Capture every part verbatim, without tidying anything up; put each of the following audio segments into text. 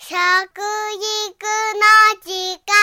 食育の時間。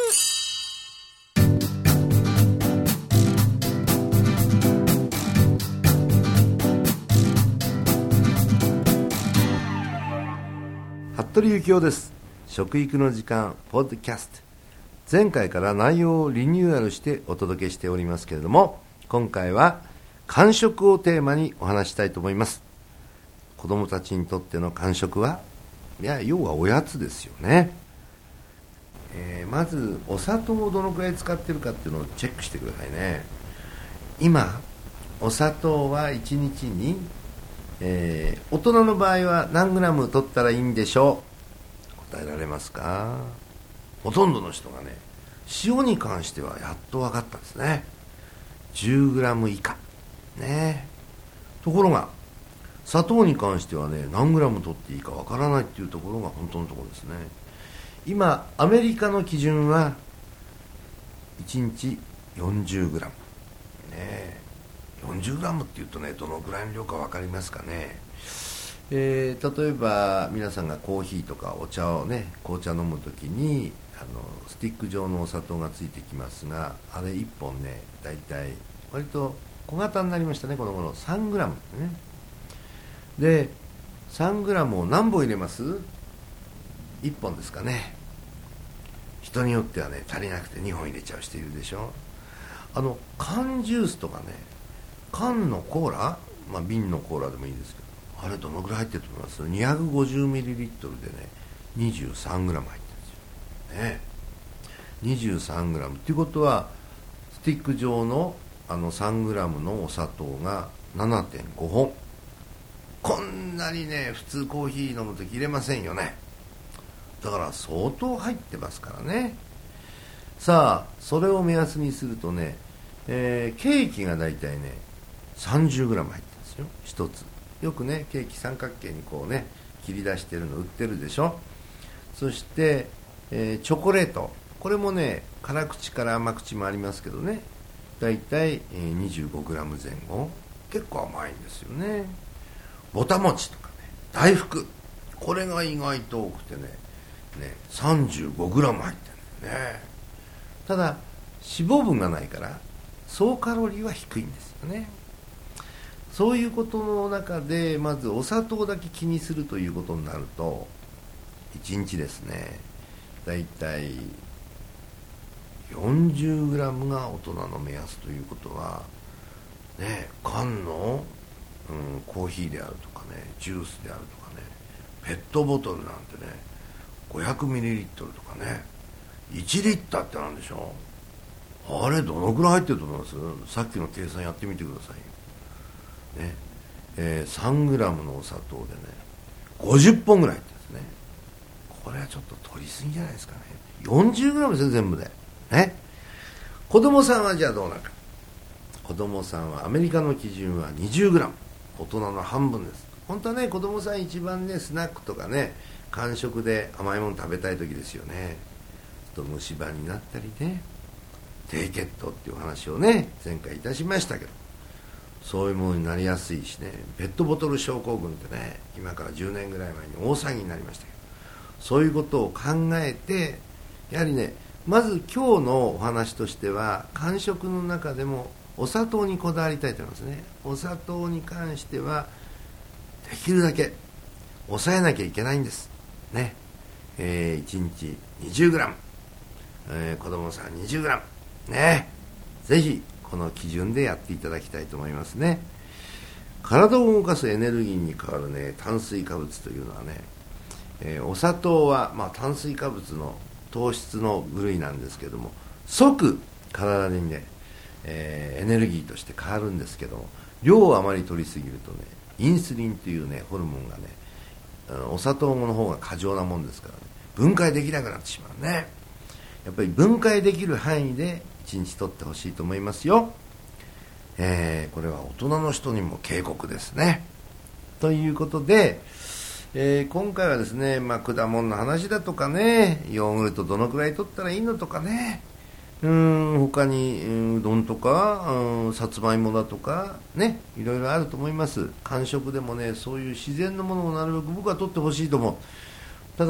服部幸男です。食育の時間ポッドキャスト、前回から内容をリニューアルしてお届けしておりますけれども、今回は間食をテーマにお話したいと思います。子どもたちにとっての間食は、いや要はおやつですよね。えー、まずお砂糖をどのくらい使ってるかっていうのをチェックしてくださいね。今お砂糖はいちにちにえー、大人の場合は何グラム取ったらいいんでしょう。答えられますか？ほとんどの人がね、塩に関してはやっと分かったんですね。じゅうグラム以下ね。ところが砂糖に関してはね、何グラム取っていいか分からないっていうところが本当のところですね。今アメリカの基準はいちにちよんじゅうグラムね。よんじゅうグラムっていうとね、どのぐらいの量か分かりますかね。えー、例えば皆さんがコーヒーとかお茶をね、紅茶飲むときにあのスティック状のお砂糖がついてきますが、あれいっぽんね、だいたい割と小型になりましたね、この頃さんグラムね。でさんグラムを何本入れます？いっぽんですかね。人によってはね、足りなくてにほん入れちゃう人いるでしょ。あの缶ジュースとかね、缶のコーラ、まあ、瓶のコーラでもいいですけど、あれどのぐらい入ってると思います？ にひゃくごじゅうミリリットル でね にじゅうさんグラム 入ってるんですよ、ね、にじゅうさんグラム っていうことはスティック状のあのさんグラムのお砂糖が ななてんごほん。こんなにね、普通コーヒー飲むとき入れませんよね。だから相当入ってますからね。さあそれを目安にするとね、えー、ケーキがだいたいねさんじゅうグラム 入ってるんですよ、ひとつ。よくね、ケーキ三角形にこうね切り出してるの売ってるでしょ。そして、えー、チョコレート、これもね辛口から甘口もありますけどね、だいたい にじゅうごグラム 前後、結構甘いんですよね。ぼたもちとかね、大福、これが意外と多くてねね さんじゅうごグラム 入ってるんだよね。ただ脂肪分がないから総カロリーは低いんですよね。そういうことの中でまずお砂糖だけ気にするということになると、いちにちですね、だいたい よんじゅうグラム が大人の目安ということはね、缶の、うん、コーヒーであるとかね、ジュースであるとかね、ペットボトルなんてね ごひゃくミリリットル とかね、いちリッターってなんでしょう。あれどのくらい入ってると思います？さっきの計算やってみてくださいね。えー、さんグラム のお砂糖でねごじゅっぽんぐらい入ってるんですね。これはちょっと取りすぎじゃないですかね。 よんじゅうグラム ですね、全部でね。子供さんはじゃあどうなるか。子供さんはアメリカの基準は にじゅうグラム、 大人の半分です。本当はね、子供さん一番ね、スナックとかね、間食で甘いもの食べたい時ですよね。と虫歯になったりね、低血糖っていう話をね前回いたしましたけど、そういうものになりやすいしね、ペットボトル症候群ってね、今からじゅうねんぐらい前に大騒ぎになりましたけど、そういうことを考えて、やはりね、まず今日のお話としては間食の中でもお砂糖にこだわりたいと思いますね。お砂糖に関してはできるだけ抑えなきゃいけないんですね。えー、いちにち にじゅうグラム、えー、子供さん にじゅうグラム ね、ぜひこの基準でやっていただきたいと思いますね。体を動かすエネルギーに変わるね、炭水化物というのはね、えー、お砂糖は、まあ、炭水化物の糖質の部類なんですけども、即体にね、えー、エネルギーとして変わるんですけども、量をあまり取りすぎるとね、インスリンというねホルモンがね、お砂糖の方が過剰なもんですからね、分解できなくなってしまうね。やっぱり分解できる範囲でいちにち取ってほしいと思いますよ。えー、これは大人の人にも警告ですね。ということで、えー、今回はですね、まあ、果物の話だとかね、ヨーグルトどのくらい取ったらいいのとかね、うーん他にうどんとか、うん、さつまいもだとかね、いろいろあると思います。間食でもね、そういう自然のものをなるべく僕は取ってほしいと思う。ただ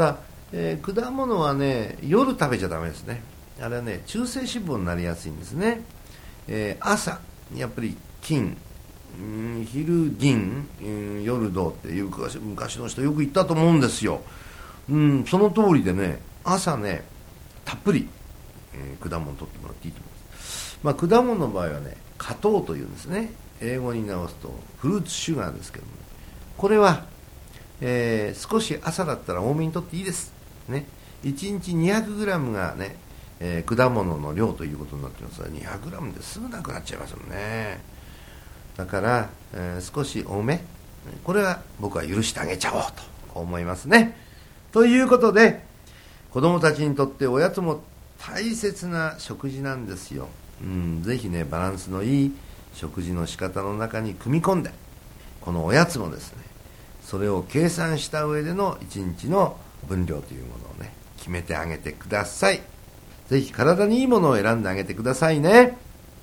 えー、果物はね夜食べちゃダメですね。あれはね中性脂肪になりやすいんですね。えー、朝やっぱり金、うん、昼銀、うん、夜銅っていう昔、昔の人よく言ったと思うんですよ。うん、その通りでね朝ねたっぷり、えー、果物取ってもらっていいと思います。まあ、果物の場合はね果糖というんですね。英語に直すとフルーツシュガーですけども、ね、これは、えー、少し朝だったら多めに取っていいですね。いちにち にひゃくグラム がね、えー、果物の量ということになってますが にひゃくグラム ですぐなくなっちゃいますもんね。だから、えー、少し多め、これは僕は許してあげちゃおうと思いますね。ということで子供たちにとっておやつも大切な食事なんですよ。うん、ぜひねバランスのいい食事の仕方の中に組み込んで、このおやつもですねそれを計算した上でのいちにちの分量というものをね決めてあげてください。ぜひ体にいいものを選んであげてくださいね。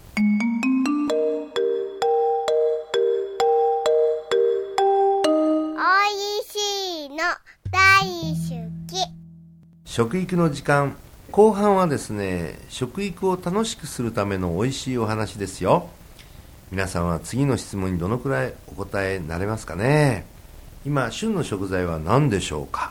おいしいの大好き。 食育の時間後半はですね食育を楽しくするためのおいしいお話ですよ。皆さんは次の質問にどのくらいお答えになれますかね。今旬の食材は何でしょうか。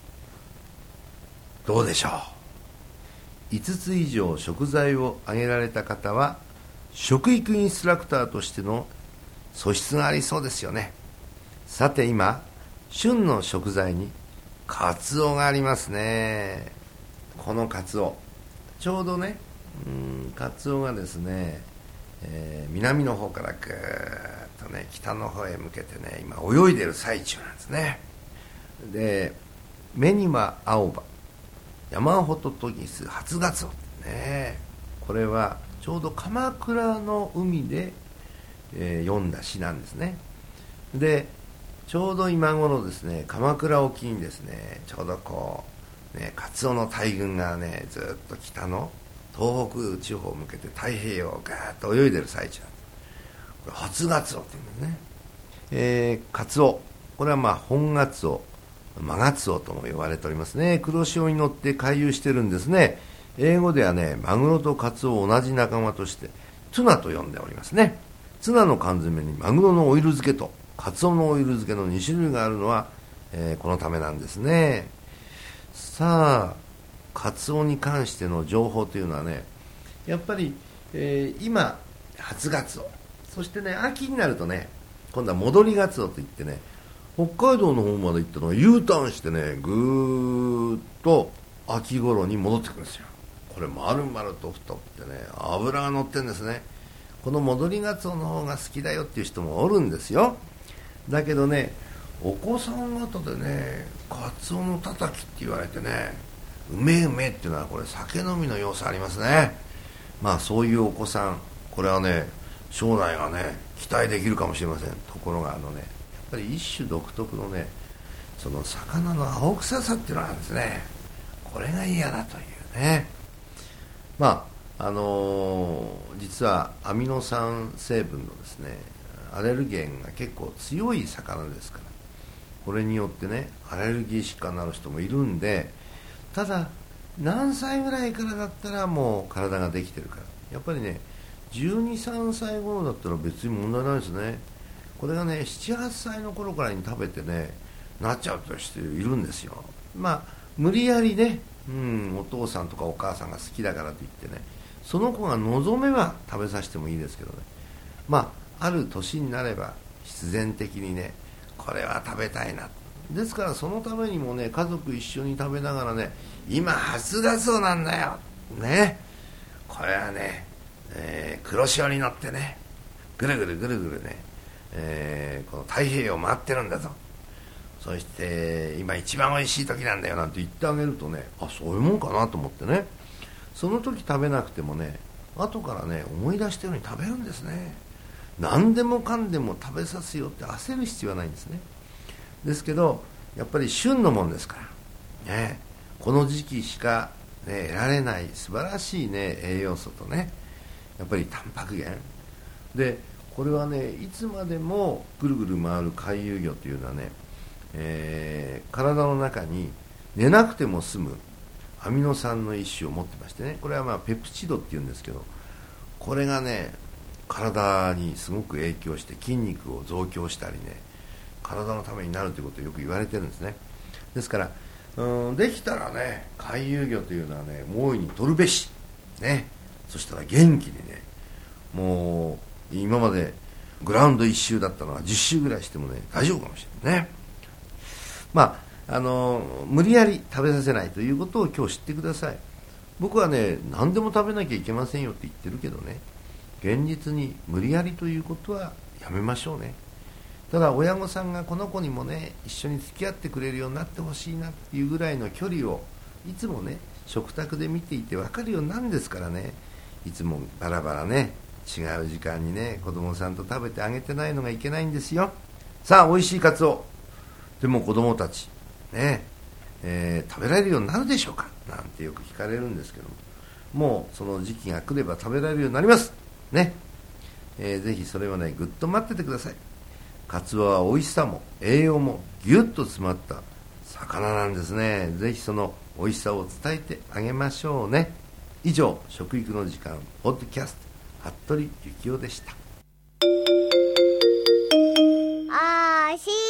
どうでしょう。いつつ以上食材を挙げられた方は食育インストラクターとしての素質がありそうですよね。さて今旬の食材にカツオがありますね。このカツオちょうどねうんカツオがですね、えー、南の方からぐーっとね北の方へ向けてね今泳いでる最中なんですね。で目には青葉ヤマホトトギス初ガツオね、これはちょうど鎌倉の海で、えー、読んだ詩なんですね。でちょうど今頃ですね鎌倉沖にですねちょうどこうねカツオの大群がねずっと北の東北地方を向けて太平洋をガーッと泳いでる最中なんです。これ初ガツオって言うんですね。えー、カツオこれはまあ本ガツオマガツオとも呼ばれておりますね。黒潮に乗って回遊してるんですね。英語ではねマグロとカツオを同じ仲間としてツナと呼んでおりますね。ツナの缶詰にマグロのオイル漬けとカツオのオイル漬けのに種類があるのは、えー、このためなんですね。さあカツオに関しての情報というのはねやっぱり、えー、今初ガツオそしてね秋になるとね今度は戻りガツオといってね北海道の方まで行ったのが U ターンしてねぐーっと秋頃に戻ってくるんですよ。これ丸々と太ってね脂が乗ってるんですね。この戻りガツオの方が好きだよっていう人もおるんですよ。だけどねお子さん方でねカツオのたたきって言われてねうめえうめえっていうのはこれ酒飲みの要素ありますね。まあそういうお子さんこれはね将来がね期待できるかもしれません。ところがあのねやっぱり一種独特のねその魚の青臭さっていうのがあるんですね。これが嫌だというね。まああのー、実はアミノ酸成分のですねアレルゲンが結構強い魚ですからこれによってねアレルギー疾患になる人もいるんで、ただ何歳ぐらいからだったらもう体ができてるからやっぱりねじゅうに、さんさい頃だったら別に問題ないですね。これがねなな、はっさいの頃からに食べてねなっちゃうという人いるんですよ。まあ無理やりね、うん、お父さんとかお母さんが好きだからといってねその子が望めば食べさせてもいいですけどね、まあある年になれば必然的にねこれは食べたいな。ですからそのためにもね家族一緒に食べながらね今初ガツオなんだよねこれはね、えー、黒潮に乗ってねぐるぐるぐるぐるね、えー、この太平洋を回ってるんだぞ、そして今一番おいしい時なんだよなんて言ってあげるとねあそういうもんかなと思ってねその時食べなくてもね後からね思い出したように食べるんですね。何でもかんでも食べさせようって焦る必要はないんですね。ですけどやっぱり旬のもんですから、ね、この時期しか、ね、得られない素晴らしい、ね、栄養素とねやっぱりタンパク源でこれはねいつまでもぐるぐる回る回遊魚というのはね、えー、体の中に寝なくても済むアミノ酸の一種を持ってましてね、これはまあペプチドっていうんですけど、これがね体にすごく影響して筋肉を増強したりね、体のためになるということをよく言われてるんですね。ですからうんできたらね、回遊魚というのはね大いに取るべしね。そしたら元気にね、もう今までグラウンド一周だったのがじゅっ周ぐらいしてもね大丈夫かもしれないね。まああの無理やり食べさせないということを今日知ってください。僕はね何でも食べなきゃいけませんよって言ってるけどね、現実に無理やりということはやめましょうね。ただ親御さんがこの子にもね一緒に付き合ってくれるようになってほしいなっていうぐらいの距離をいつもね食卓で見ていて分かるようなんですからね、いつもバラバラね違う時間にね子供さんと食べてあげてないのがいけないんですよ。さあ美味しいカツオでも子供たちね、えー、食べられるようになるでしょうかなんてよく聞かれるんですけども、もうその時期が来れば食べられるようになりますね。えー、ぜひそれをねぐっと待っててください。カツオは美味しさも栄養もぎゅっと詰まった魚なんですね。ぜひその美味しさを伝えてあげましょうね。以上、食育の時間ポッドキャスト服部幸男でした。 おし